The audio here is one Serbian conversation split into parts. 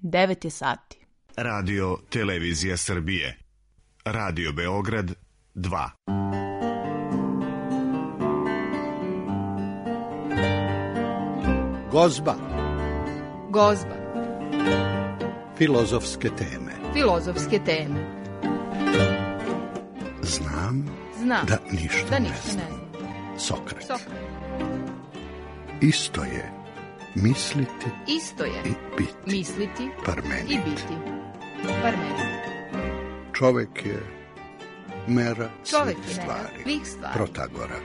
9 je sati. Radio Televizija Srbije. Radio Beograd 2. Gozba. Gozba. Filozofske teme. Filozofske teme. Znam Da ništa ne znam. Sokrat. Isto je misliti i biti. Misliti Parmenid. i biti. Parmenid. Čovek je mera Čovek svih je mera stvari. svih stvari. Protagora.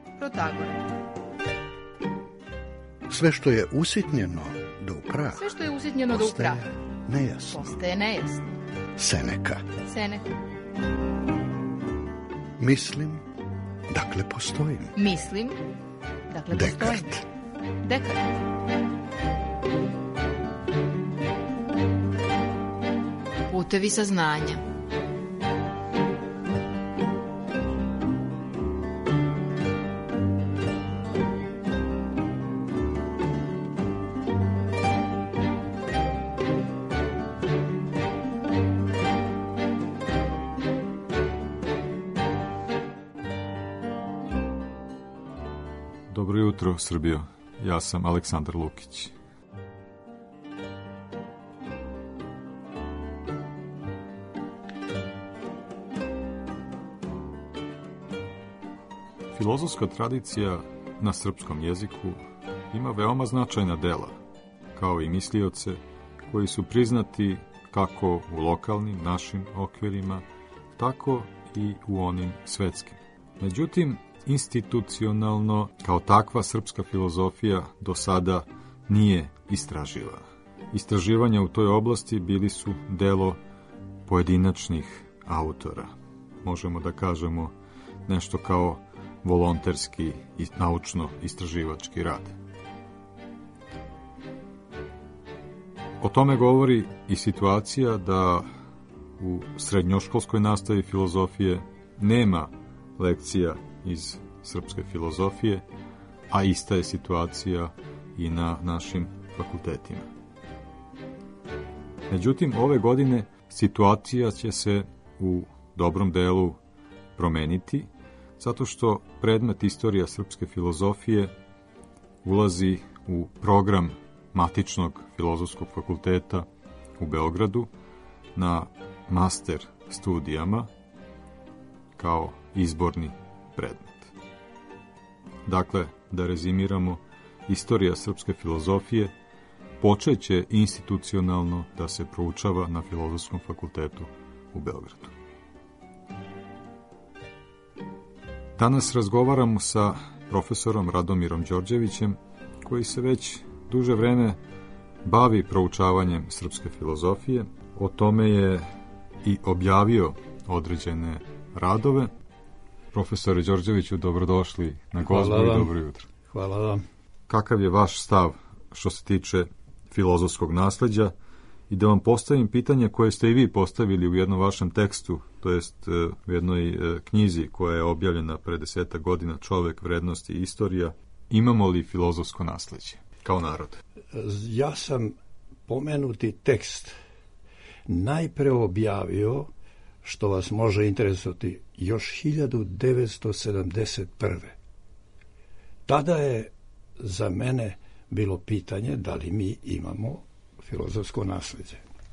Sve što je usitnjeno do prah. Sve što je usitnjeno do prah. Postaje nejasno. Seneka. Mislim, dakle postojim. Dekart. Putevi saznanja. Dobro jutro, Srbijo. Ja sam Aleksandar Lukić. Filozofska tradicija na srpskom jeziku ima veoma značajna dela, kao i mislioce koji su priznati kako u lokalnim našim okvirima, tako i u onim svetskim. Međutim, institucionalno, kao takva srpska filozofija do sada nije istraživana. Istraživanja u toj oblasti bili su delo pojedinačnih autora. Možemo da kažemo nešto kao volonterski i naučno-istraživački rad. O tome govori i situacija da u srednjoškolskoj nastavi filozofije nema lekcija iz srpske filozofije, a ista je situacija i na našim fakultetima. Međutim, ove godine situacija će se u dobrom delu promeniti, zato što predmet istorija srpske filozofije ulazi u program matičnog filozofskog fakulteta u Beogradu na master studijama kao izborni predmet. Dakle, da rezimiramo, istorija srpske filozofije počeće institucionalno da se proučava na Filozofskom fakultetu u Beogradu. Danas razgovaramo sa profesorom Radomirom Đorđevićem, koji se već duže vreme bavi proučavanjem srpske filozofije. O tome je i objavio određene radove. Profesore Đorđeviću, dobrodošli na Gozbu i dobro jutro. Hvala vam. Kakav je vaš stav što se tiče filozofskog nasleđa? I da vam postavim pitanje koje ste i vi postavili u jednom vašem tekstu, to jest u jednoj knjizi koja je objavljena pre 10 godina, Čovek, vrednosti i istorija. Imamo li filozofsko nasleđe kao narod? Ja sam pomenuti tekst najpre objavio, što vas može interesovati, još 1971. Tada je za mene bilo pitanje da li mi imamo filozofsko nasleđe.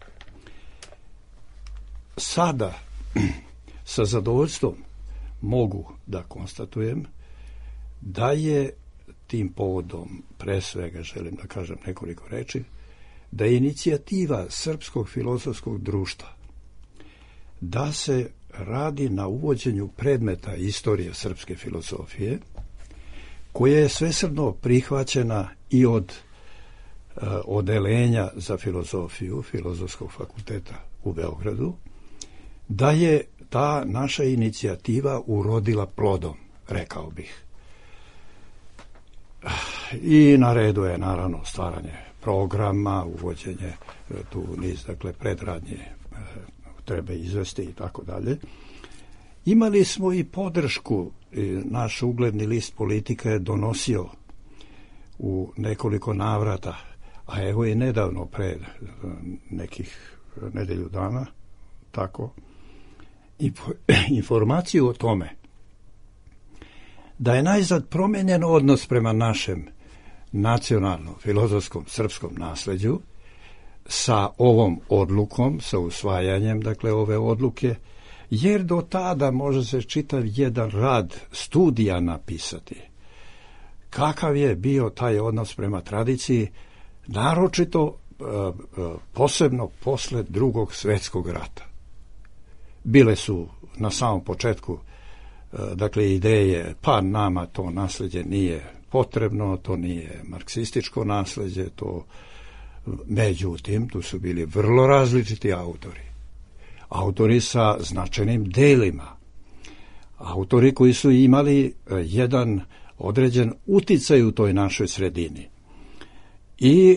Sada sa zadovoljstvom mogu da konstatujem da je tim povodom, pre svega želim da kažem nekoliko reči, da je inicijativa Srpskog filozofskog društva da se radi na uvođenju predmeta istorije srpske filozofije, koja je svesrdno prihvaćena i od odelenja za filozofiju Filozofskog fakulteta u Beogradu, da je ta naša inicijativa urodila plodom, rekao bih. I na redu je naravno stvaranje programa, uvođenje tu niz, dakle, predradnje treba izvesti i tako dalje. Imali smo i podršku, naš ugledni list Politika je donosio u nekoliko navrata A evo i nedavno, pred nekih nedelju dana, tako, informaciju o tome da je najzad promijenjen odnos prema našem nacionalnom, filozofskom, srpskom nasleđu sa ovom odlukom, sa usvajanjem, dakle, ove odluke, jer do tada može se čitav jedan rad studija napisati. Kakav je bio taj odnos prema tradiciji, naročito posebno posle Drugog svjetskog rata. Bile su na samom početku, dakle, ideje, pa nama to nasljeđe nije potrebno, to nije marksističko nasljeđe, to, međutim, tu su bili vrlo različiti autori sa značajnim delima, autori koji su imali jedan određen uticaj u toj našoj sredini. I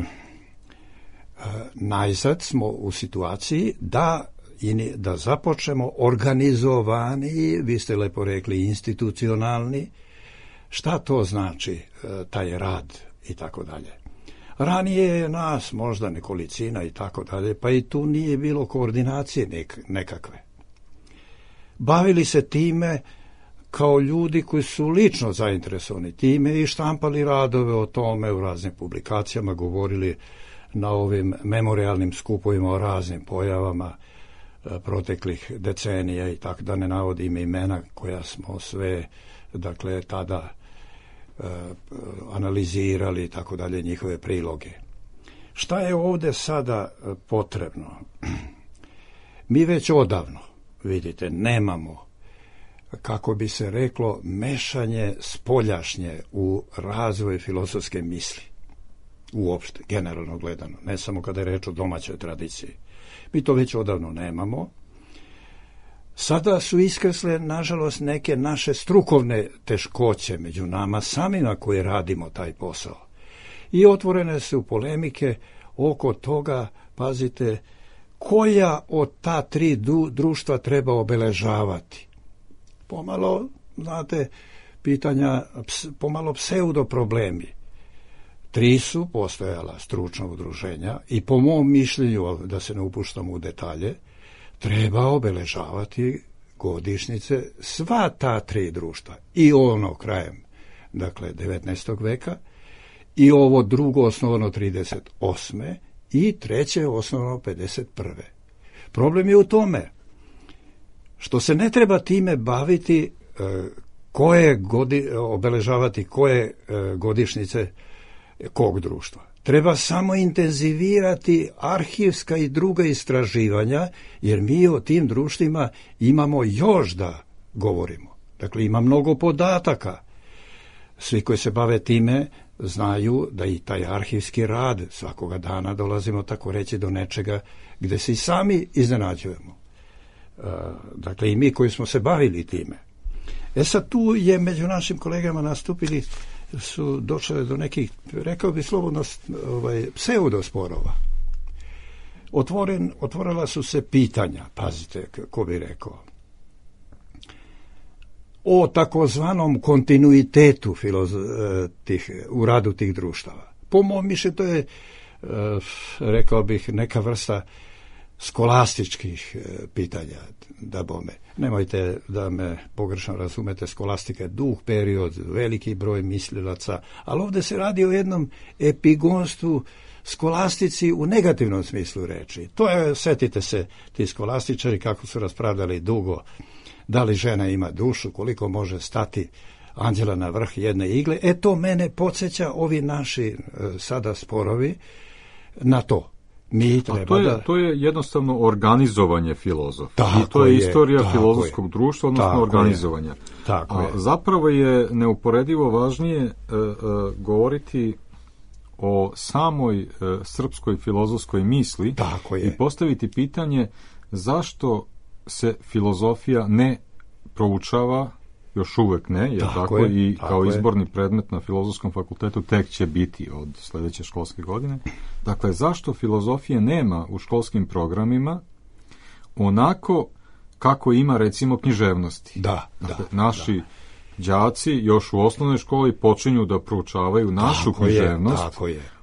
najzad smo u situaciji da započnemo organizovani, vi ste lepo rekli, institucionalni. Šta to znači taj rad i tako dalje? Ranije je nas možda nekolicina i tako dalje, pa i tu nije bilo koordinacije nekakve. Bavili se time kao ljudi koji su lično zainteresovani time i štampali radove o tome u raznim publikacijama, govorili na ovim memorialnim skupovima o raznim pojavama proteklih decenija i tako, da ne navodim imena koja smo sve, dakle, tada analizirali i tako dalje, njihove priloge. Šta je ovdje sada potrebno? Mi već odavno, vidite, nemamo, kako bi se reklo, mešanje spoljašnje u razvoj filozofske misli. Uopšte, generalno gledano, ne samo kada je reč o domaćoj tradiciji. Mi to već odavno nemamo. Sada su iskrsle, nažalost, neke naše strukovne teškoće među nama samima koji radimo taj posao. I otvorene su polemike oko toga, pazite, koja od ta tri društva treba obeležavati. Pomalo, znate, pitanja, pomalo pseudo problemi. Tri su postojala stručna udruženja i po mom mišljenju, da se ne upuštam u detalje, treba obeležavati godišnjice sva ta tri društva. I ono krajem, dakle, 19. veka, i ovo drugo osnovano 38. i treće osnovano 51. Problem je u tome što se ne treba time baviti obeležavati koje godišnjice kog društva. Treba samo intenzivirati arhivska i druga istraživanja, jer mi o tim društvima imamo još da govorimo. Dakle, ima mnogo podataka. Svi koji se bave time znaju da i taj arhivski rad svakoga dana dolazimo, tako reći, do nečega gde se i sami iznenađujemo. Dakle, i mi koji smo se bavili time. Sad tu je među našim kolegama su došle do nekih, rekao bi slobodno, pseudosporova. Otvorila su se pitanja, pazite, ko bi rekao, o takozvanom kontinuitetu u radu tih društava. Po mom mišljenju to je, rekao bih, neka vrsta skolastičkih pitanja, da bome. Nemojte da me pogrešno razumete, skolastika je dug period, veliki broj mislilaca, ali ovdje se radi o jednom epigonstvu skolastici u negativnom smislu reči. To je, setite se, ti skolastičari kako su raspravljali dugo, da li žena ima dušu, koliko može stati anđela na vrh jedne igle. To mene podsjeća, ovi naši sada sporovi, na to. To je jednostavno organizovanje filozofa. I to je istorija filozofskog društva, odnosno organizovanja. Zapravo je neuporedivo važnije govoriti o samoj srpskoj filozofskoj misli i postaviti pitanje zašto se filozofija ne proučava, još uvek ne, jer kao izborni predmet na Filozofskom fakultetu tek će biti od sljedeće školske godine. Dakle, zašto filozofije nema u školskim programima onako kako ima, recimo, književnosti? Naši đaci još u osnovnoj školi počinju da proučavaju našu književnost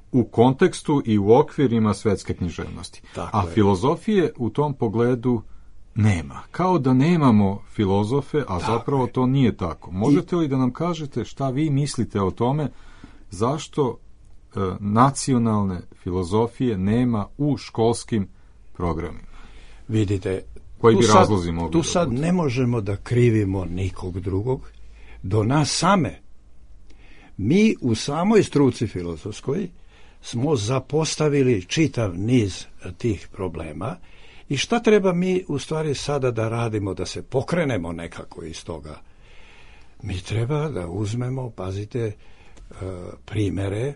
u kontekstu i u okvirima svetske književnosti. Tako a je. filozofije u tom pogledu nema. Kao da nemamo filozofe, a zapravo to nije tako. Možete li da nam kažete šta vi mislite o tome, zašto nacionalne filozofije nema u školskim programima? Vidite, Koji bi razlozi mogli tu da sad budu? ne možemo da krivimo nikog drugog do nas same. Mi u samoj struci filozofskoj smo zapostavili čitav niz tih problema i šta treba mi u stvari sada da radimo, da se pokrenemo nekako iz toga? Mi treba da uzmemo, pazite, primere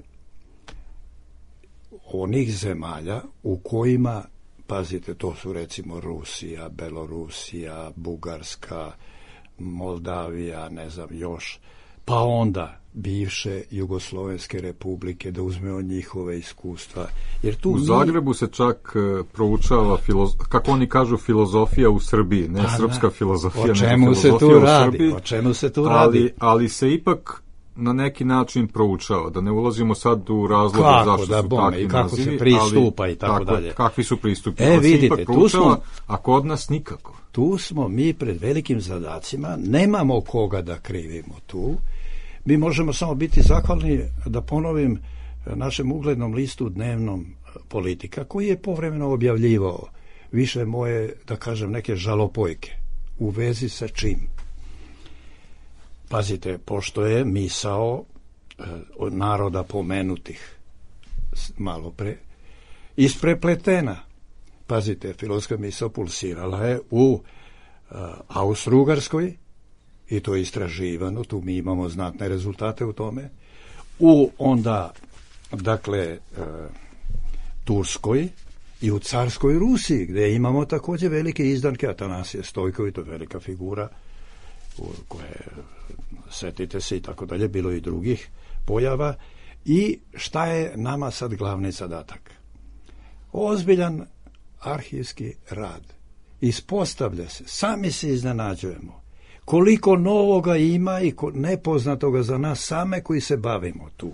onih zemalja u kojima, pazite, to su recimo Rusija, Belorusija, Bugarska, Moldavija, ne znam još, pa onda bivše Jugoslovenske republike, da uzmemo njihove iskustva. Jer tu U Zagrebu se čak proučava, kako oni kažu, filozofija u Srbiji, ne srpska filozofija, o čemu nego se filozofija tu u radi? Srbiji, O čemu se tu radi? ali se ipak na neki način proučava, da ne ulazimo sad u razloge Kako, zašto da su bome, takvi i kako se nazivi, pristupa i tako dalje. Kakvi su pristupi? E, To se vidite, ipak tu proučava, smo- a kod nas nikako. Tu smo mi pred velikim zadacima, nemamo koga da krivimo tu. Mi možemo samo biti zahvalni, da ponovim, našem uglednom listu dnevnom Politika, koji je povremeno objavljivao više moje, da kažem, neke žalopojke u vezi sa čim. Pazite, pošto je misao od naroda pomenutih malo pre isprepletena. Pazite, filozofska misao pulsirala je u Austro-Ugarskoj, i to je istraživano, tu mi imamo znatne rezultate u tome, u onda, dakle, Turskoj i u carskoj Rusiji, gdje imamo također velike izdanke, Atanasije Stojković, to je velika figura, koje, setite se i tako dalje, bilo i drugih pojava. I šta je nama sad glavni zadatak? Ozbiljan arhivski rad. Ispostavlja se, sami se iznenađujemo, koliko novoga ima i nepoznatoga za nas same koji se bavimo tu.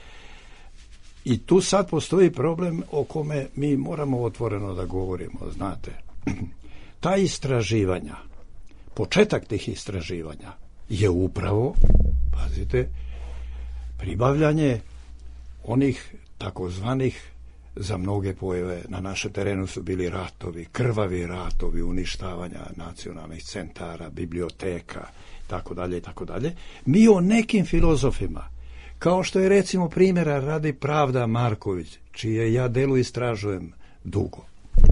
I tu sad postoji problem o kome mi moramo otvoreno da govorimo, znate. Ta istraživanja, početak tih istraživanja je upravo, pazite, pribavljanje onih takozvanih, za mnoge pojave na našem terenu su bili ratovi, krvavi ratovi, uništavanja nacionalnih centara, biblioteka, tako dalje i tako dalje. Mi o nekim filozofima, kao što je recimo primjera radi Pravda Marković, čije ja delo istražujem dugo,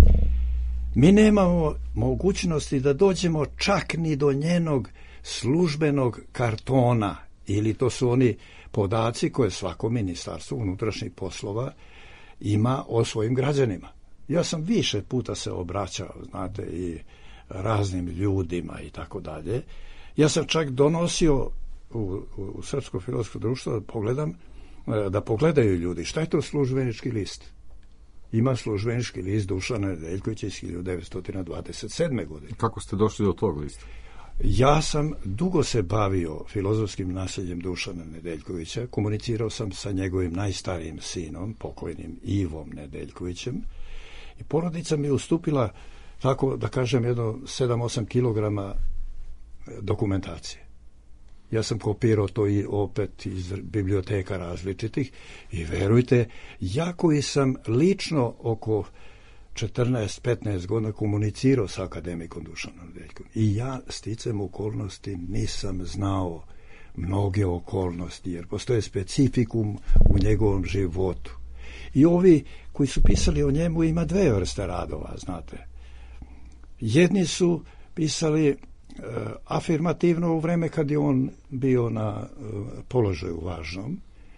mi nemamo mogućnosti da dođemo čak ni do njenog službenog kartona, ili to su oni podaci koje svako ministarstvo unutrašnjih poslova ima o svojim građanima. Ja sam više puta se obraćao, znate, i raznim ljudima i tako dalje. Ja sam čak donosio u Srpsko filozofsko društvo da pogledaju ljudi šta je to službenički list. Ima službenički list Dušana Nedeljkovića iz 1927. godine. Kako ste došli do tog lista? Ja sam dugo se bavio filozofskim nasljeđem Dušana Nedeljkovića, komunicirao sam sa njegovim najstarijim sinom, pokojnim Ivom Nedeljkovićem, i porodica mi je ustupila, tako da kažem, jedno 7-8 kilograma dokumentacije. Ja sam kopirao to i opet iz biblioteka različitih i verujte, ja koji sam lično oko 14-15 godina komunicirao sa akademikom Dušanom Nedeljkom. I ja, sticam okolnosti, nisam znao mnoge okolnosti, jer postoje specifikum u njegovom životu. I ovi koji su pisali o njemu, ima dve vrste radova, znate. Jedni su pisali afirmativno u vreme kad je on bio na položaju važnom,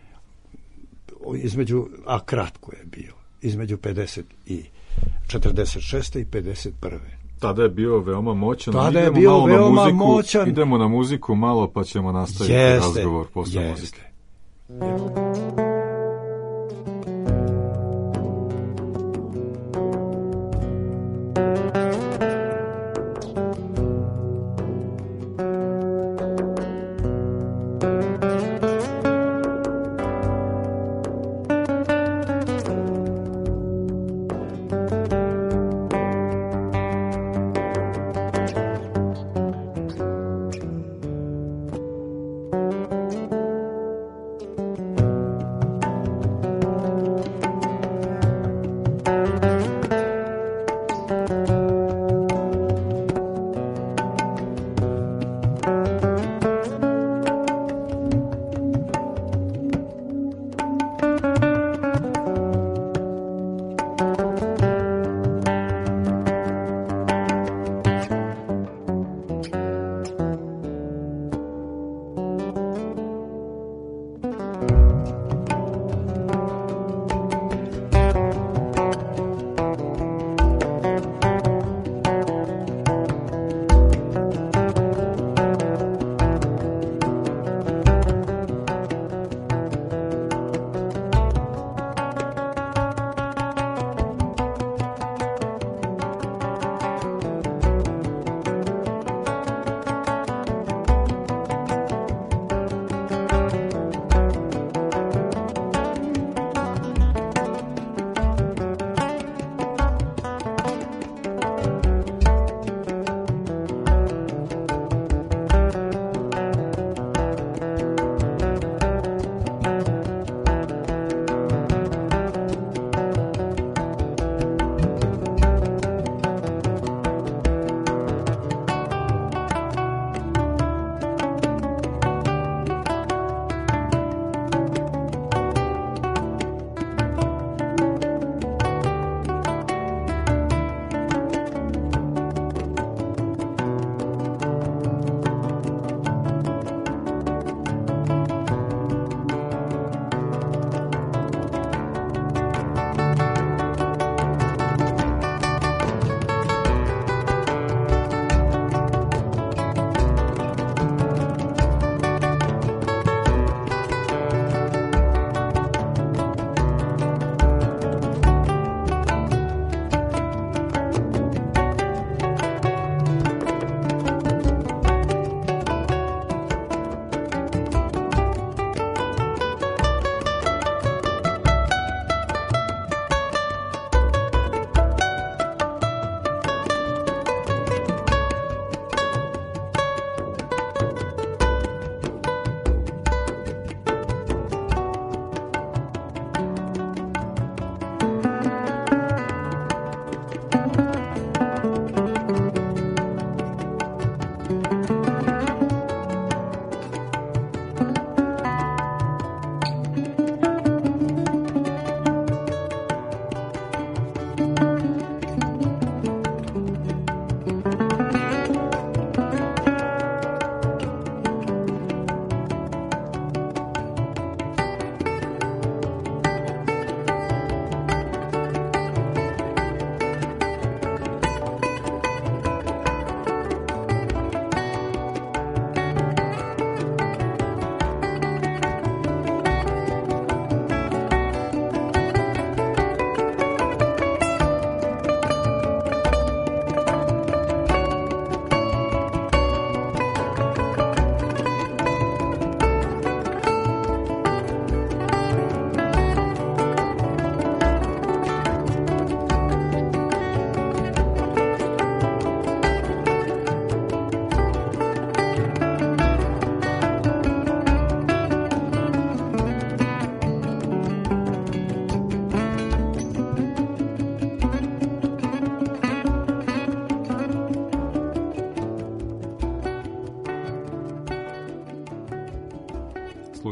a kratko je bio, između 46. i 51. Tada je bio veoma moćan. Tada je bio veoma moćan. Idemo na muziku malo, pa ćemo nastaviti razgovor posle muzike.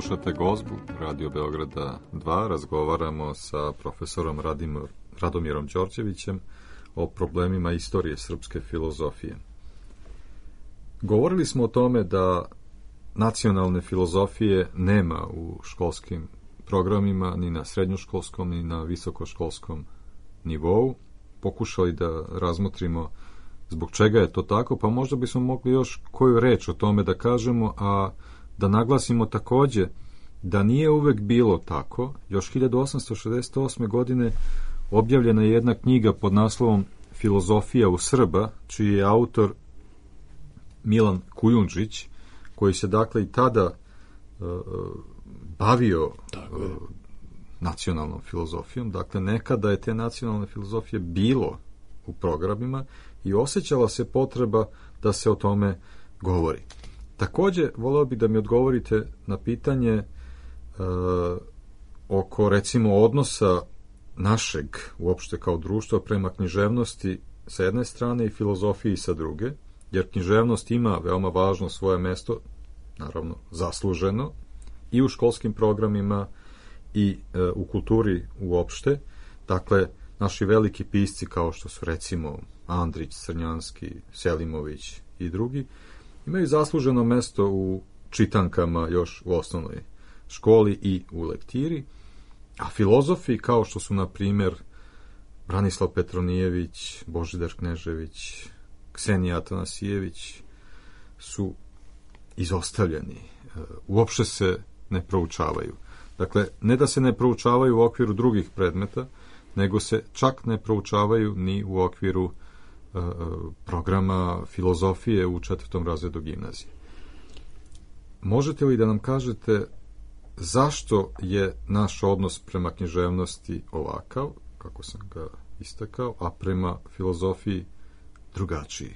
Slušate Gozbu, Radio Beograda 2. Razgovaramo sa profesorom Radomirom Đorđevićem o problemima istorije srpske filozofije. Govorili smo o tome da nacionalne filozofije nema u školskim programima, ni na srednjoškolskom, ni na visokoškolskom nivou. Pokušali da razmotrimo zbog čega je to tako, pa možda bismo mogli još koju reč o tome da kažemo, a da naglasimo takođe da nije uvek bilo tako. Još 1868. godine objavljena je jedna knjiga pod naslovom Filozofija u Srba, čiji je autor Milan Kujundžić, koji se dakle i tada bavio nacionalnom filozofijom. Dakle, nekada je te nacionalne filozofije bilo u programima i osjećala se potreba da se o tome govori. Takođe, voleo bih da mi odgovorite na pitanje oko, recimo, odnosa našeg, uopšte kao društva, prema književnosti sa jedne strane i filozofiji sa druge, jer književnost ima veoma važno svoje mesto, naravno zasluženo, i u školskim programima i u kulturi uopšte. Dakle, naši veliki pisci kao što su, recimo, Andrić, Crnjanski, Selimović i drugi, imaju zasluženo mesto u čitankama još u osnovnoj školi i u lektiri, a filozofi kao što su, na primjer, Branislav Petronijević, Božidar Knežević, Ksenija Atanasijević, su izostavljeni. Uopšte se ne proučavaju. Dakle, ne da se ne proučavaju u okviru drugih predmeta, nego se čak ne proučavaju ni u okviru programa filozofije u 4. razredu gimnazije. Možete li da nam kažete zašto je naš odnos prema književnosti ovakav, kako sam ga istakao, a prema filozofiji drugačiji?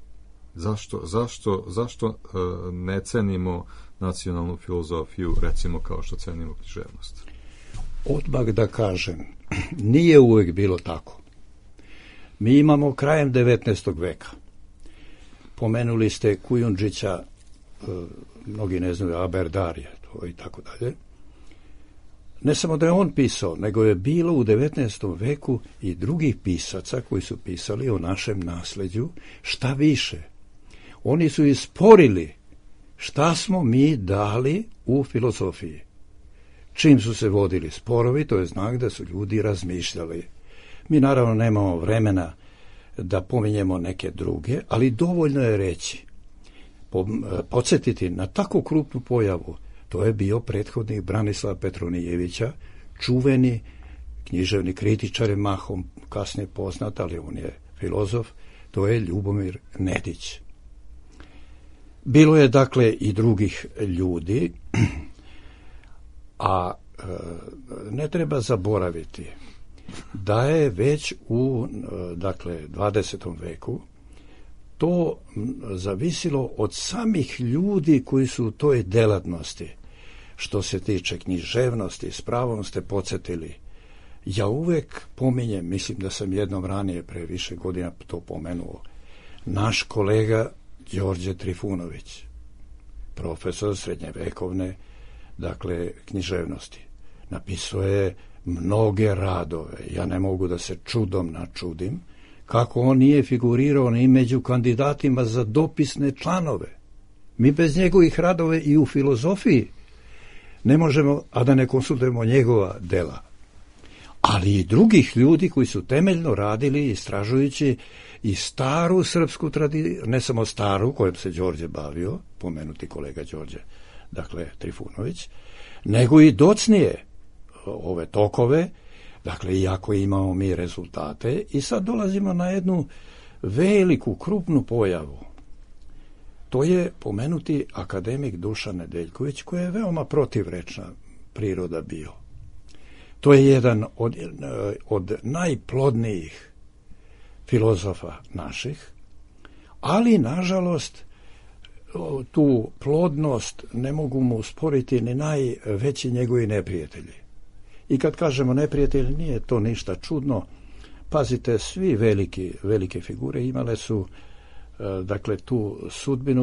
Zašto ne cenimo nacionalnu filozofiju, recimo, kao što cenimo književnost? Odmah da kažem, nije uvek bilo tako. Mi imamo krajem 19. veka. Pomenuli ste Kujundžića, mnogi ne znaju, Aberdarija, to i tako dalje. Ne samo da je on pisao, nego je bilo u 19. veku i drugih pisaca koji su pisali o našem nasleđu, šta više. Oni su isporili šta smo mi dali u filozofiji. Čim su se vodili sporovi, to je znak da su ljudi razmišljali. Mi naravno nemamo vremena da pominjemo neke druge, ali dovoljno je reći, podsjetiti na tako krupnu pojavu. To je bio prethodnik Branislava Petronijevića, čuveni književni kritičar, mahom kasnije poznat, ali on je filozof, to je Ljubomir Nedić. Bilo je dakle i drugih ljudi, a ne treba zaboraviti da je već u 20. veku to zavisilo od samih ljudi koji su u toj delatnosti. Što se tiče književnosti, s pravom ste podsjetili. Ja uvek pominjem, mislim da sam jednom ranije pre više godina to pomenuo, naš kolega Đorđe Trifunović, profesor srednjevekovne, književnosti. Napisao je mnoge radove. Ja ne mogu da se čudom načudim kako on nije figurirao ni među kandidatima za dopisne članove. Mi bez njegovih radove i u filozofiji ne možemo, a da ne konsultujemo njegova dela. Ali i drugih ljudi koji su temeljno radili istražujući i staru srpsku tradiciju, ne samo staru kojom se Đorđe bavio, pomenuti kolega Đorđe, Trifunović, nego i docnije ove tokove, iako imamo mi rezultate, i sad dolazimo na jednu veliku, krupnu pojavu. To je pomenuti akademik Dušan Nedeljković, koji je veoma protivrečna priroda bio. To je jedan od najplodnijih filozofa naših, ali, nažalost, tu plodnost ne mogu mu usporiti ni najveći njegovi neprijatelji. I kad kažemo neprijatelji, nije to ništa čudno. Pazite, svi velike figure imale su tu sudbinu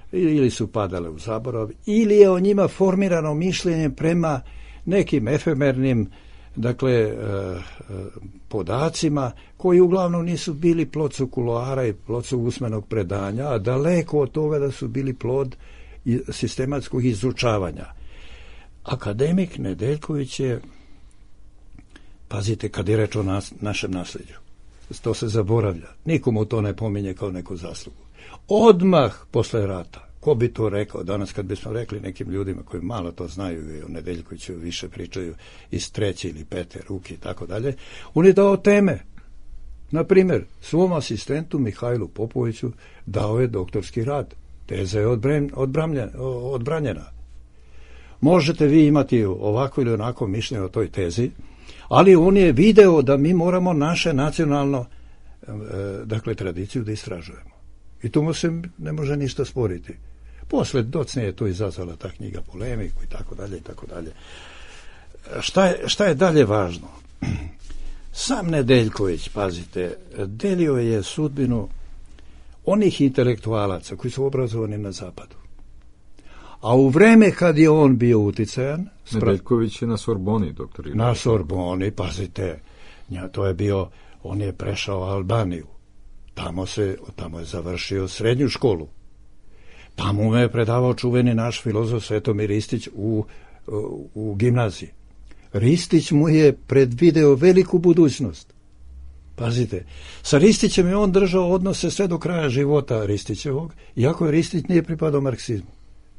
ili su padale u zaborav, ili je o njima formirano mišljenje prema nekim efemernim, dakle, podacima koji uglavnom nisu bili plod kuloara i plod usmenog predanja, a daleko od toga da su bili plod sistematskog izučavanja. Akademik Nedeljković je, pazite, kad je reč o našem nasljeđu, to se zaboravlja, nikomu to ne pominje kao neku zaslugu. Odmah posle rata, ko bi to rekao danas kad bismo rekli nekim ljudima koji malo to znaju i o Nedeljkoviću više pričaju iz treće ili pete ruke i tako dalje, on je dao teme. Na primjer, svom asistentu Mihajlu Popoviću dao je doktorski rad. Teza je odbranjena. Možete vi imati ovako ili onako mišljenje o toj tezi, ali on je video da mi moramo naše nacionalno, dakle, tradiciju da istražujemo. I tu mu se ne može ništa sporiti. Posle docnije je to izazvala ta knjiga polemiku i tako dalje i tako dalje. Šta je dalje važno? Sam Nedeljković, pazite, delio je sudbinu onih intelektualaca koji su obrazovani na zapadu. A u vreme kad je on bio uticajan... Nedeljković je na Sorboni, doktor. Na Sorboni, pazite, to je bio, on je prešao Albaniju. Tamo je završio srednju školu. Tamo mu je predavao čuveni naš filozof Svetomir Ristić u gimnaziji. Ristić mu je predvideo veliku budućnost. Pazite, sa Ristićem je on držao odnose sve do kraja života Ristićevog, iako je Ristić nije pripadao marksizmu.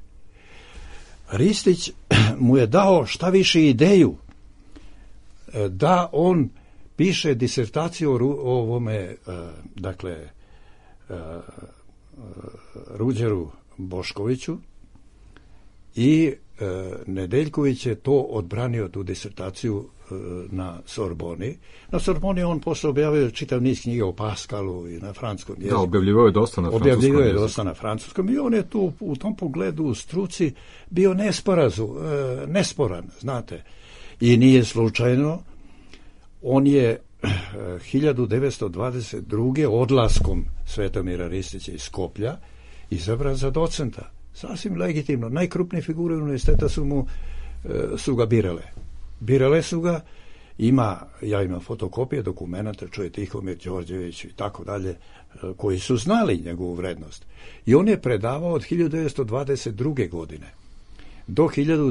Ristić mu je dao šta više ideju da on piše disertaciju o ovome, dakle, Ruđeru Boškoviću i Nedeljković je to odbranio, tu disertaciju, na Sorboni. Na Sorboni on posle objavio čitav niz knjiga o Paskalu i na francuskom jeziku. Da, objavljivao je dosta na francuskom i on je tu u tom pogledu u struci bio nesporan, znate. I nije slučajno, on je 1922. odlaskom Svetomira Ristića iz Skoplja izabran za docenta. Sasvim legitimno. Najkrupnije figure univerziteta su ga birale. Birale su ga, ja imam fotokopije dokumenta, čuje Tihomir Đorđević i tako dalje, koji su znali njegovu vrednost. I on je predavao od 1922. godine do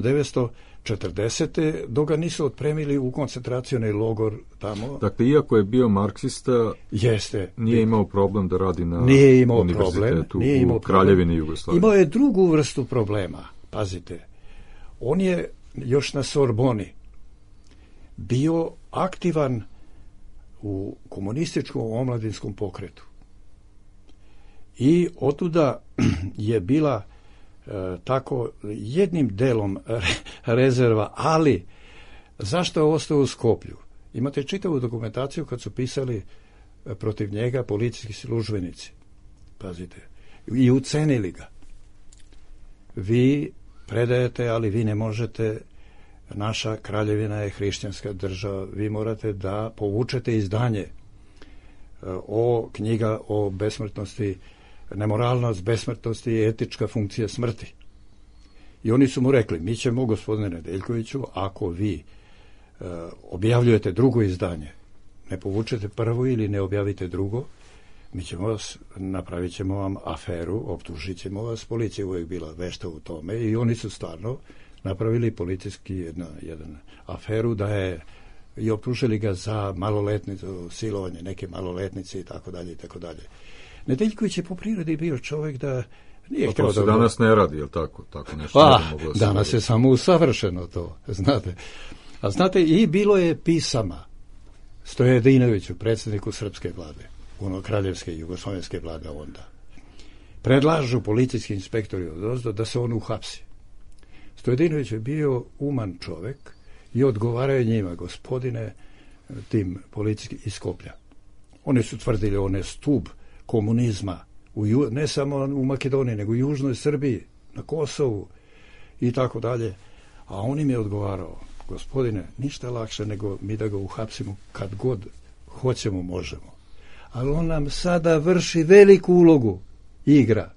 1940. dok ga nisu otpremili u koncentracioni logor tamo. Dakle, iako je bio marksista, nije imao problem da radi na univerzitetu u Kraljevini Jugoslavije. Imao je drugu vrstu problema, pazite. On je još na Sorboni bio aktivan u komunističkom omladinskom pokretu. I otuda je bila tako jednim delom rezerva, ali zašto je ostao u Skoplju? Imate čitavu dokumentaciju kad su pisali protiv njega policijski službenici. Pazite. I ucenili ga. Vi predajete, ali vi ne možete, naša kraljevina je hrišćanska država, vi morate da povučete izdanje knjiga o besmrtnosti, nemoralnost, besmrtnosti i etička funkcija smrti. I oni su mu rekli, mi ćemo, gospodine Nedeljkoviću, ako vi objavljujete drugo izdanje, ne povučete prvo ili ne objavite drugo, mi ćemo vas, napravit ćemo vam aferu, optužit ćemo vas, policija je uvijek bila vešta u tome i oni su stvarno napravili policijski jedan aferu da je i optužili ga za maloletnicu, silovanje neke maloletnice i tako dalje i tako dalje. Nedeljković je po prirodi bio čovjek da nije htio da... To se danas ne radi, jel tako? Tako nešto danas je samo usavršeno to, znate. A znate, i bilo je pisama Stojadinoviću, predsjedniku srpske vlade, kraljevske i jugoslovenske vlade onda. Predlažu policijski inspektori odozdo da se on uhapsi. Stojadinović je bio uman čovjek i odgovaraju njima, gospodine, tim policijski iz Skoplja. Oni su tvrdili, on je stub komunizma, ne samo u Makedoniji, nego u Južnoj Srbiji, na Kosovu i tako dalje. A on im je odgovarao, gospodine, ništa lakše nego mi da ga uhapsimo kad god hoćemo, možemo. Ali on nam sada vrši veliku ulogu, igra.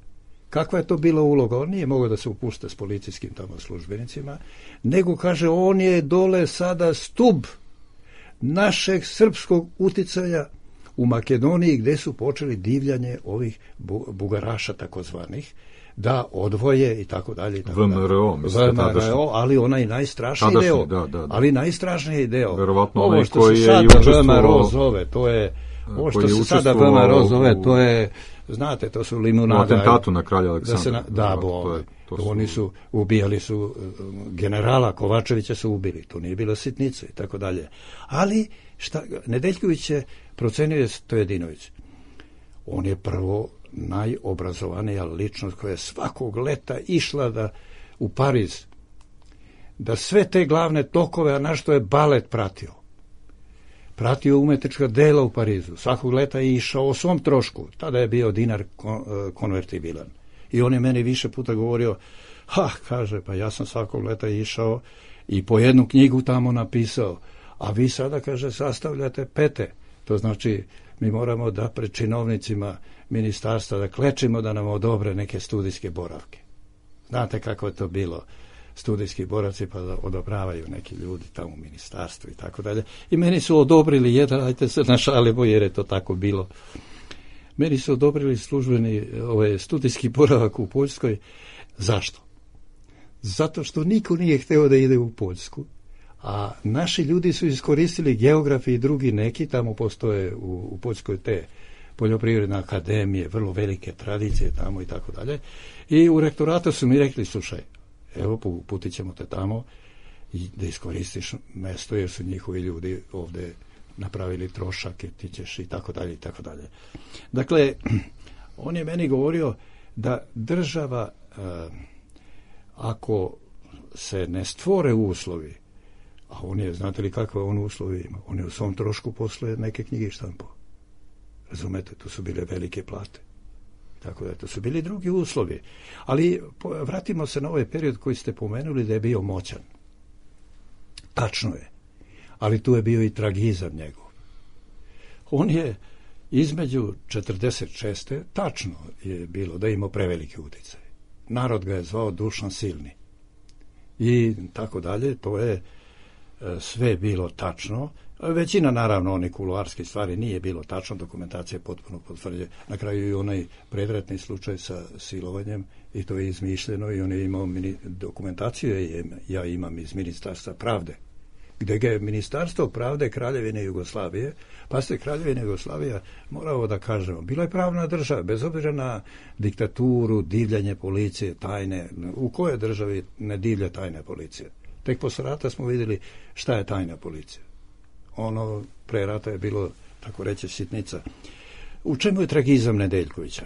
kakva je to bila uloga. On nije mogao da se upušta s policijskim tamo službenicima, nego kaže on je dole sada stub našeg srpskog uticaja u Makedoniji, gdje su počeli divljanje ovih bugaraša takozvanih, da odvoje i tako dalje. VMRO, ali onaj najstrašniji deo. Ali najstrašniji deo. Verovatno ovo što koji se je sada VMRO zove, to je ovo što se sada VMRO zove, to je, znate, to su limunada. U atentatu na kralja Aleksandra. Oni su ubijali su generala Kovačevića, su ubili, to nije bila sitnica i tako dalje. Ali Nedeljković je procenio, Stojadinović, on je prvo najobrazovanija ličnost koja je svakog leta išla u Pariz, da sve te glavne tokove, a našto je balet pratio umetnička dela u Parizu, svakog leta je išao o svom trošku, tada je bio dinar konvertibilan. I on je meni više puta govorio, kaže, pa ja sam svakog leta išao i po jednu knjigu tamo napisao, a vi sada, kaže, sastavljate pete. To znači, mi moramo da pred činovnicima ministarstva da klečimo da nam odobre neke studijske boravke. Znate kako je to bilo? Studijski boravci pa da odobravaju neki ljudi tamo u ministarstvu i tako dalje. I meni su odobrili jedan, ajte se našalimo jer je to tako bilo. Meni su odobrili službeni studijski boravak u Poljskoj. Zašto? Zato što niko nije hteo da ide u Poljsku, a naši ljudi su iskoristili geografi i drugi neki, tamo postoje u Poljskoj te poljoprivredne akademije, vrlo velike tradicije tamo i tako dalje. I u rektoratu su mi rekli, slušaj, evo uputit ćemo te tamo i da iskoristiš mesto jer su njihovi ljudi ovdje napravili trošak i ti ćeš i tako dalje i tako dalje. Dakle, on je meni govorio da država, ako se ne stvore uslovi, a on je, znate li kakve on uslovi ima? On je u svom trošku posle neke knjige štampao. Razumete, to su bile velike plate. Tako da, to su bili drugi uslovi. Ali vratimo se na ovaj period koji ste pomenuli da je bio moćan. Tačno je. Ali tu je bio i tragizam njegov. On je između 46. tačno je bilo da je imao prevelike utjecaje. Narod ga je zvao Dušan Silni. I tako dalje, to je sve bilo tačno. Većina, naravno, onih kuloarskih stvari nije bilo tačno, dokumentacija je potpuno potvrđena. Na kraju i onaj predratni slučaj sa silovanjem, i to je izmišljeno, i on je imao dokumentaciju, ja imam iz Ministarstva pravde, gdje ga je Ministarstvo pravde Kraljevine Jugoslavije, pa ste Kraljevine Jugoslavija, moramo da kažemo, bila je pravna država, bez obzira na diktaturu, divljanje policije, tajne, u kojoj državi ne divlja tajna policija? Tek posle rata smo vidjeli šta je tajna policija. Ono pre rata je bilo, tako reći, sitnica. U čemu je tragizam Nedeljkovića?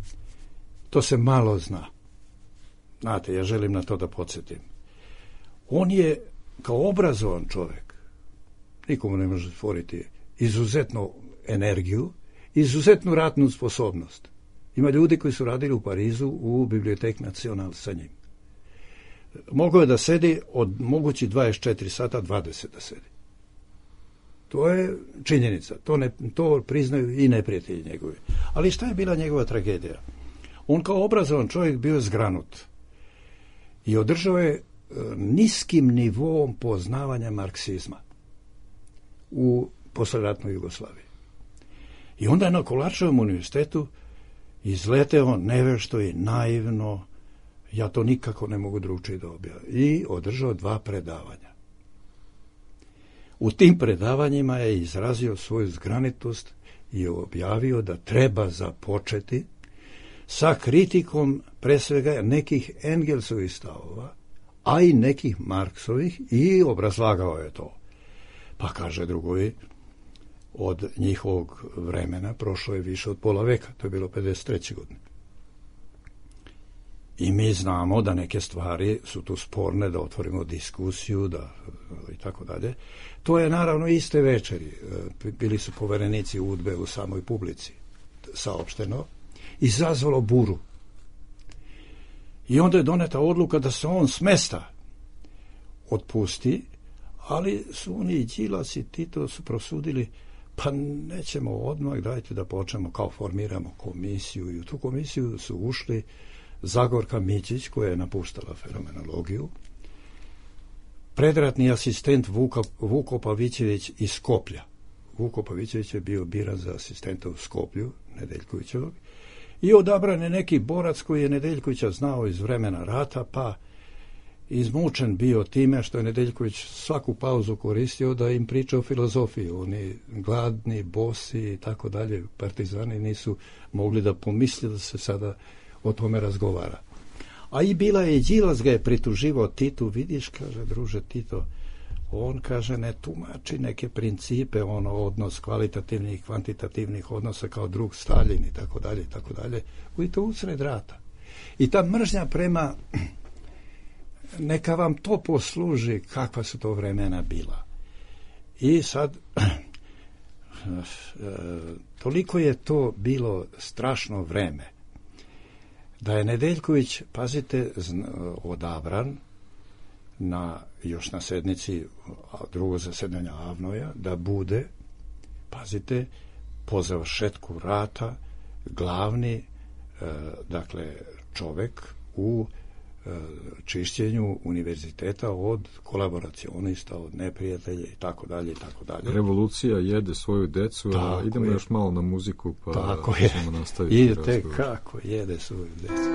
To se malo zna. Znate, ja želim na to da podsjetim. On je kao obrazovan čovjek, nikomu ne može stvoriti izuzetnu energiju, izuzetnu ratnu sposobnost. Ima ljudi koji su radili u Parizu u Biblioteki Nacional sa njim. Mogao je da sedi od mogući 24 sata 20 da sedi. To je činjenica. To priznaju i neprijatelji njegovi. Ali šta je bila njegova tragedija? On kao obrazovan čovjek bio zgranut i održao je niskim nivom poznavanja marksizma u posleratnoj Jugoslaviji. I onda je na Kolarčevom univerzitetu izleteo nevešto i naivno, ja to nikako ne mogu drugčije da objavim, i održao 2 predavanja. U tim predavanjima je izrazio svoju zgranitost i objavio da treba započeti sa kritikom pre svega nekih Engelsovih stavova, a i nekih Marksovih, i obrazlagao je to. Pa kaže drugovi, od njihovog vremena prošlo je više od pola veka, to je bilo 53. godine. I mi znamo da neke stvari su tu sporne, da otvorimo diskusiju, da i tako dalje. To je naravno iste večeri. Bili su poverenici UDBE u samoj publici saopšteno, izazvalo buru. I onda je doneta odluka da se on s mesta otpusti, ali su oni i Đilas i Tito su prosudili, pa nećemo odmah, dajte da počnemo, kao formiramo komisiju, i u tu komisiju su ušli Zagorka Mićić, koja je napuštala fenomenologiju, predratni asistent Vuko Pavićević iz Skoplja. Vuko Pavićević je bio biran za asistenta u Skoplju, Nedeljkovićevog, i odabran je neki borac koji je Nedeljkovića znao iz vremena rata, pa izmučen bio time što je Nedeljković svaku pauzu koristio da im priča o filozofiji. Oni gladni, bosi i tako dalje, partizani nisu mogli da pomisli da se sada o tome razgovara. A i bila je, Đilas ga je prituživao Titu, vidiš, kaže, druže Tito, on, kaže, ne tumači neke principe, odnos kvalitativnih i kvantitativnih odnosa kao drug Stalin i tako dalje, i tako dalje. I to usred rata. I ta mržnja prema, neka vam to posluži kakva su to vremena bila. I sad, toliko je to bilo strašno vreme, da je Nedeljković, pazite, odabran još na sednici drugog zasedanja Avnoja, da bude, pazite, po završetku rata glavni, dakle, čovek u čišćenju univerziteta od kolaboracionista, od neprijatelja i tako dalje i tako dalje. Revolucija jede svoju decu, a idemo još malo na muziku, pa tako ćemo nastaviti. Idete kako jede svoju decu.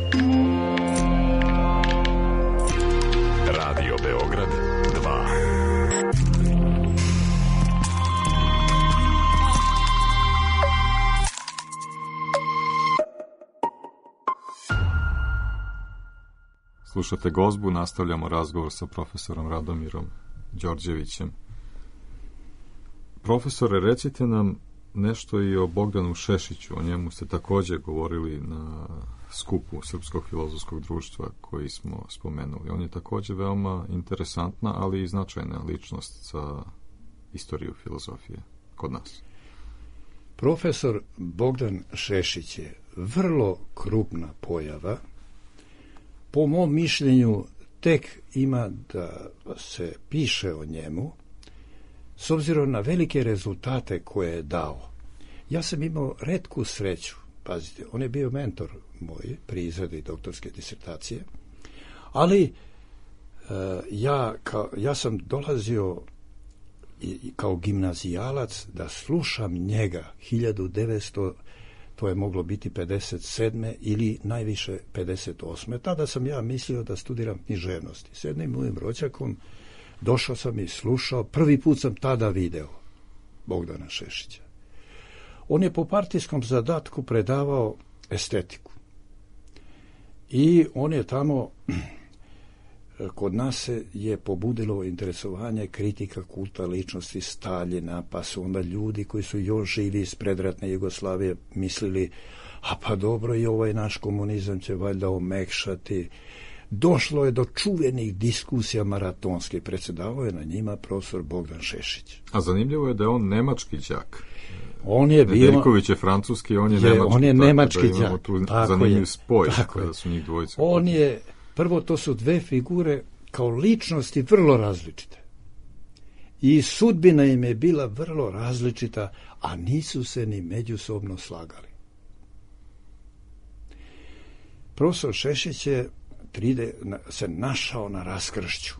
Radio Beograd 2. Slušate Gozbu, nastavljamo razgovor sa profesorom Radomirom Đorđevićem. Profesore, recite nam nešto i o Bogdanu Šešiću. O njemu ste također govorili na skupu Srpskog filozofskog društva koji smo spomenuli. On je također veoma interesantna, ali i značajna ličnost za istoriju filozofije kod nas. Profesor Bogdan Šešić je vrlo krupna pojava. Po mom mišljenju tek ima da se piše o njemu s obzirom na velike rezultate koje je dao. Ja sam imao retku sreću, pazite, on je bio mentor moj pri izradi doktorske disertacije, ali ja sam dolazio kao gimnazijalac da slušam njega 1900, to je moglo biti 57. ili najviše 58. Tada sam ja mislio da studiram književnosti. S jednim mojim rođakom došao sam i slušao, prvi put sam tada video Bogdana Šešića. On je po partijskom zadatku predavao estetiku. I on je tamo, kod nas je pobudilo interesovanje kritika kulta ličnosti Staljina, pa su onda ljudi koji su još živi iz predratne Jugoslavije mislili, a pa dobro, i ovaj naš komunizam će valjda omekšati. Došlo je do čuvenih diskusija maratonskih, predsjedavao je na njima profesor Bogdan Šešić. A zanimljivo je da je on nemački đak. On je bio... Nedeljković je francuski, on je nemački. On je nemački đak. Imamo tu zanimljiv spoj kada su njih dvojice. On je, prvo, to su dve figure kao ličnosti vrlo različite. I sudbina im je bila vrlo različita, a nisu se ni međusobno slagali. Profesor Šešić je se našao na raskršću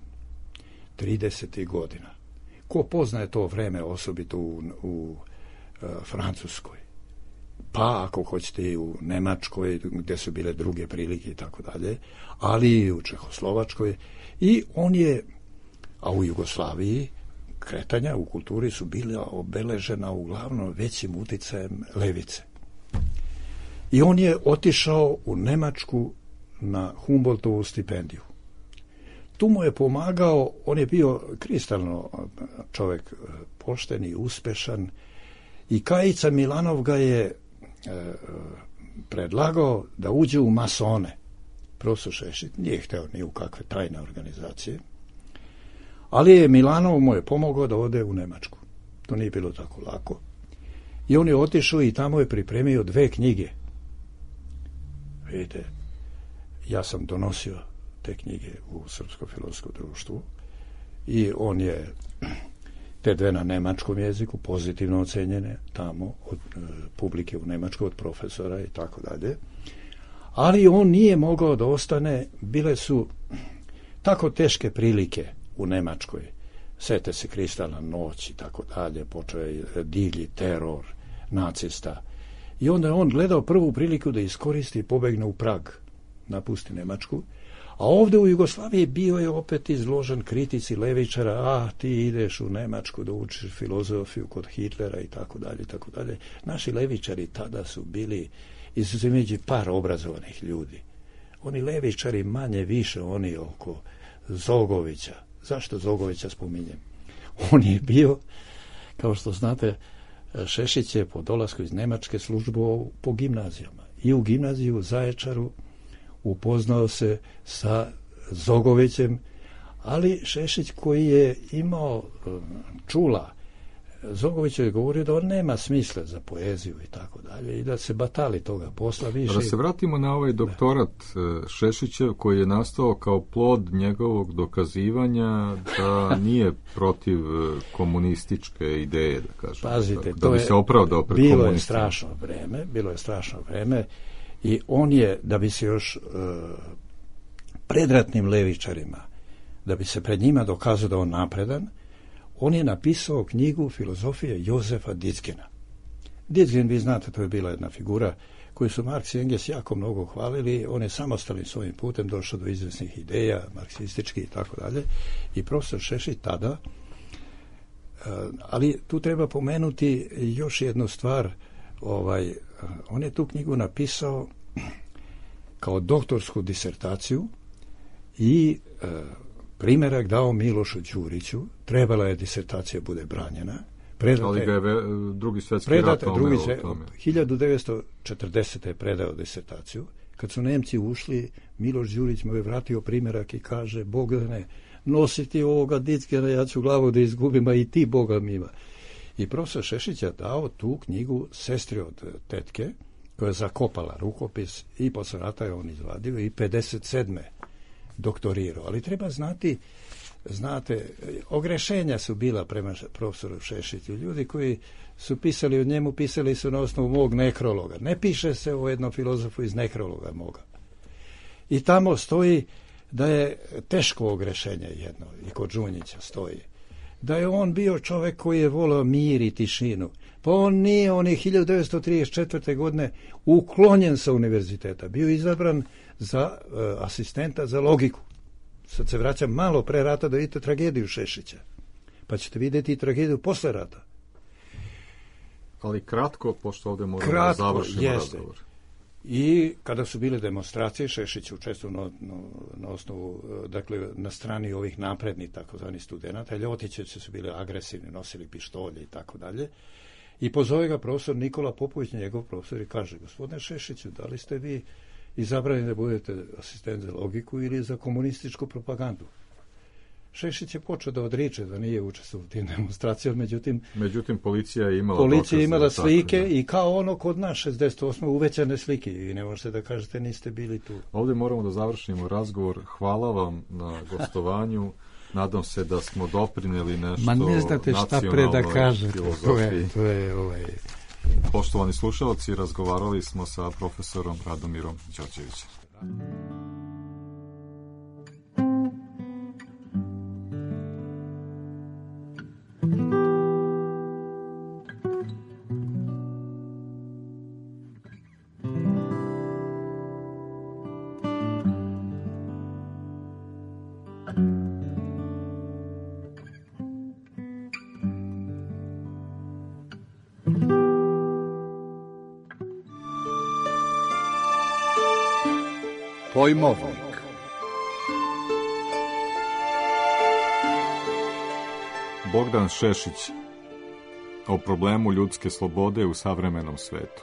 30. godina. Ko poznaje to vreme, osobito u Francuskoj, pa ako hoćete i u Nemačkoj, gdje su bile druge prilike i tako dalje, ali i u Čehoslovačkoj, i on je, a u Jugoslaviji, kretanja u kulturi su bila obeležena uglavnom većim uticajem levice. I on je otišao u Nemačku na Humboldtovu stipendiju. Tu mu je pomagao, on je bio kristalno čovjek, pošten i uspešan, i Kajica Milanov ga je predlagao da uđe u masone. Profesor Šešić nije hteo ni u kakve tajne organizacije, ali je Milanov mu je pomogao da ode u Nemačku. To nije bilo tako lako. I on je otišao i tamo je pripremio 2 knjige. Vidite, ja sam donosio te knjige u Srpsko filozofsko društvo i on je te 2 na nemačkom jeziku pozitivno ocenjene tamo od publike u Nemačkoj, od profesora i tako dalje. Ali on nije mogao da ostane, bile su tako teške prilike u Nemačkoj. Sete se kristalna noć i tako dalje, počeo je divlji teror nacista. I onda je on gledao prvu priliku da iskoristi i pobegne u Prag, napusti Nemačku. A ovdje u Jugoslaviji bio je opet izložen kritici levičara, ti ideš u Nemačku da učiš filozofiju kod Hitlera i tako dalje, i tako dalje. Naši levičari tada su bili, izuzimajući par obrazovanih ljudi. Oni levičari manje više, oni oko Zogovića. Zašto Zogovića spominjem? On je bio, kao što znate, Šešić je po dolasku iz Nemačke službovao po gimnazijama. I u gimnaziju u Zaječaru upoznao se sa Zogovićem, ali Šešić koji je imao čula, Zogović je govorio da on nema smisla za poeziju i tako dalje i da se batali toga posla više. Da se vratimo na ovaj doktorat Šešićev koji je nastao kao plod njegovog dokazivanja da nije protiv komunističke ideje, da kažem. Pazite, da bi se opravdao pred komunistima. Bilo je strašno vreme i on je, da bi se još predratnim levičarima, da bi se pred njima dokazao da on napredan, on je napisao knjigu Filozofije Jozefa Dizgena. Dizgen, vi znate, to je bila jedna figura koju su Marks i Engels jako mnogo hvalili, on je samostalnim svojim putem došao do izvesnih ideja, marksističkih i tako dalje, i profesor Šešić tada, ali tu treba pomenuti još jednu stvar, on je tu knjigu napisao kao doktorsku disertaciju i primjerak dao Milošu Đuriću, trebala je disertacija bude branjena, ali ga je drugi svjetski rat omeo o tome. 1940. je predao disertaciju. Kad su Nemci ušli, Miloš Đurić mu je vratio primjerak i kaže: Bogdane, nositi ovoga Dickena, ja ću glavu da izgubim, a i ti Boga mima. I profesor Šešić je dao tu knjigu sestri od tetke, koja je zakopala rukopis, i posle rata je on izvadio i 57. doktorirao. Ali treba znate, ogrešenja su bila prema profesoru Šešiću. Ljudi koji su pisali o njemu, pisali su na osnovu mog nekrologa. Ne piše se o jednom filozofu iz nekrologa moga. I tamo stoji da je teško ogrešenje jedno, i kod Žunjića stoji, da je on bio čovjek koji je volio mir i tišinu. Pa on je 1934. godine uklonjen sa univerziteta. Bio izabran za asistenta za logiku. Sad se vraćam malo pre rata da vidite tragediju Šešića. Pa ćete vidjeti i tragediju posle rata. Ali kratko, pošto ovdje moramo da završimo razgovor. I kada su bile demonstracije, Šešić učestvovao na osnovu, dakle, na strani ovih naprednih takozvanih studenata, Ljotićevci su bili agresivni, nosili pištolje i tako dalje. I pozove ga profesor Nikola Popović, njegov profesor, i kaže: gospodine Šešiću, da li ste vi izabrani da budete asistent za logiku ili za komunističku propagandu? Šešić je počeo da odriče da nije učestvovao u tim demonstracijama, međutim policija je imala slike i kao ono kod nas 68. uvećane slike i ne možete da kažete niste bili tu. Ovdje moramo da završimo razgovor. Hvala vam na gostovanju. Nadam se da smo doprineli nešto nacionalnoj filozofiji. Ma ne znate šta pre da kažete. To je Poštovani slušalci, razgovarali smo sa profesorom Radomirom Đorđevićem. Pojmovnik. Bogdan Šešić o problemu ljudske slobode u savremenom svetu.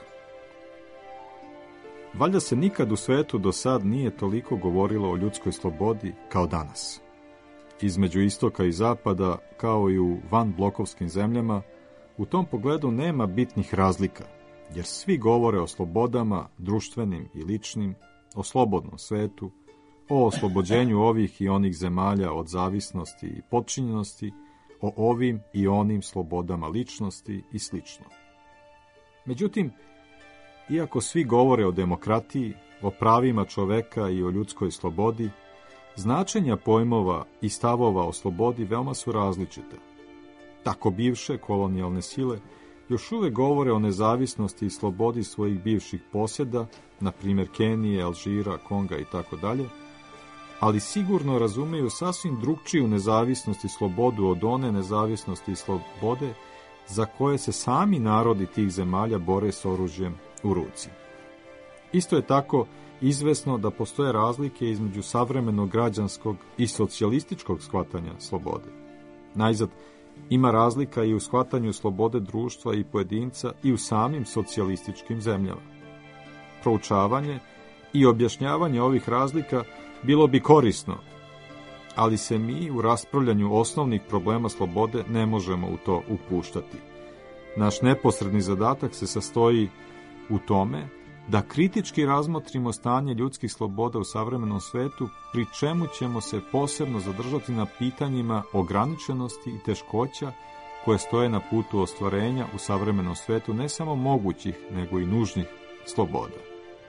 Valjda se nikad u svetu do sad nije toliko govorilo o ljudskoj slobodi kao danas. Između istoka i zapada, kao i u vanblokovskim zemljama, u tom pogledu nema bitnih razlika, jer svi govore o slobodama, društvenim i ličnim, o slobodnom svetu, o oslobođenju ovih i onih zemalja od zavisnosti i potčinjenosti, o ovim i onim slobodama ličnosti i sl. Međutim, iako svi govore o demokratiji, o pravima čoveka i o ljudskoj slobodi, značenja pojmova i stavova o slobodi veoma su različite. Tako bivše kolonijalne sile još uvijek govore o nezavisnosti i slobodi svojih bivših posjeda, na primjer Kenije, Alžira, Konga i tako dalje, ali sigurno razumeju sasvim drugčiju nezavisnost i slobodu od one nezavisnosti i slobode za koje se sami narodi tih zemalja bore s oružjem u ruci. Isto je tako izvesno da postoje razlike između savremenog građanskog i socijalističkog shvatanja slobode. Najzad, ima razlika i u shvatanju slobode društva i pojedinca i u samim socijalističkim zemljama. Proučavanje i objašnjavanje ovih razlika bilo bi korisno, ali se mi u raspravljanju osnovnih problema slobode ne možemo u to upuštati. Naš neposredni zadatak se sastoji u tome da kritički razmotrimo stanje ljudskih sloboda u savremenom svetu, pri čemu ćemo se posebno zadržati na pitanjima ograničenosti i teškoća koje stoje na putu ostvarenja u savremenom svetu ne samo mogućih, nego i nužnih sloboda.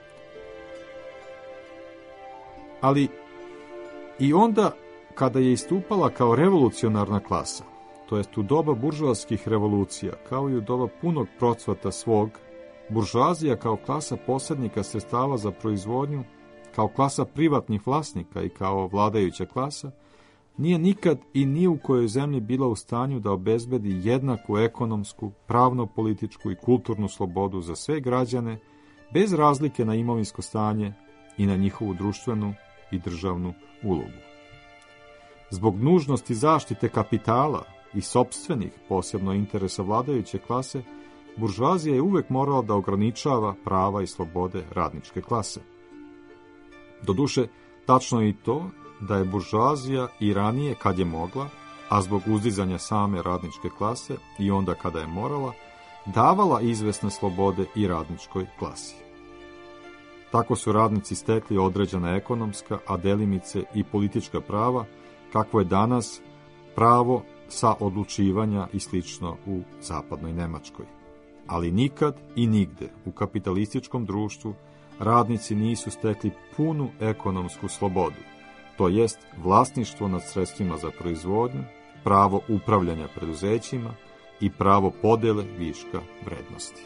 Ali i onda kada je istupala kao revolucionarna klasa, to jest u doba buržoaskih revolucija, kao i u doba punog procvata svog buržoazija kao klasa posrednika sredstava za proizvodnju, kao klasa privatnih vlasnika i kao vladajuća klasa, nije nikad i ni u kojoj zemlji bila u stanju da obezbedi jednaku ekonomsku, pravno-političku i kulturnu slobodu za sve građane, bez razlike na imovinsko stanje i na njihovu društvenu i državnu ulogu. Zbog nužnosti zaštite kapitala i sopstvenih, posebno interesa vladajuće klase, buržoazija je uvek morala da ograničava prava i slobode radničke klase. Doduše, tačno je i to da je buržoazija i ranije, kad je mogla, a zbog uzdizanja same radničke klase i onda kada je morala, davala izvesne slobode i radničkoj klasi. Tako su radnici stekli određena ekonomska, a delimice i politička prava, kakvo je danas pravo sa odlučivanja i slično u zapadnoj Nemačkoj. Ali nikad i nigde u kapitalističkom društvu radnici nisu stekli punu ekonomsku slobodu, to jest vlasništvo nad sredstvima za proizvodnju, pravo upravljanja preduzećima i pravo podele viška vrednosti.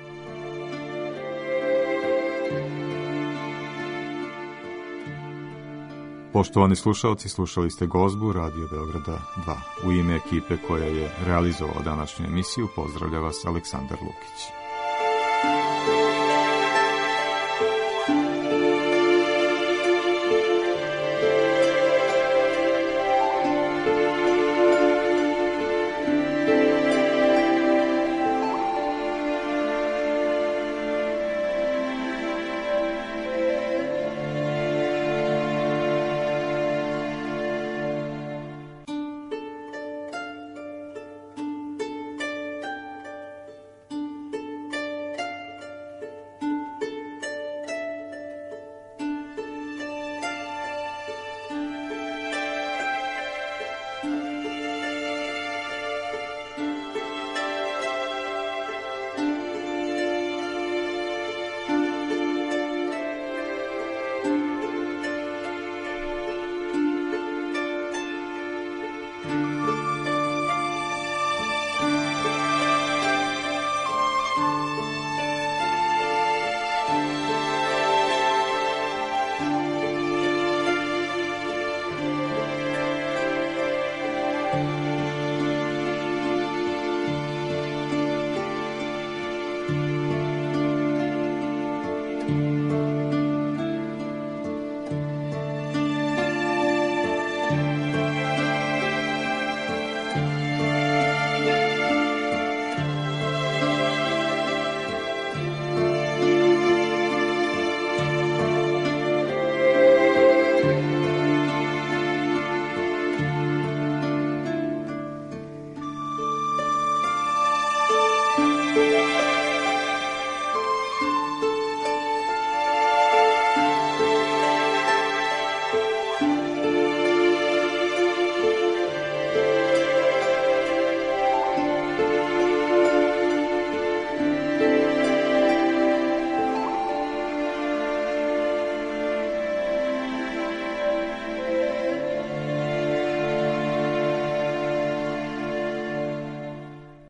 Poštovani slušalci, slušali ste Gozbu Radio Beograda 2. U ime ekipe koja je realizovala današnju emisiju pozdravlja vas Aleksandar Lukić.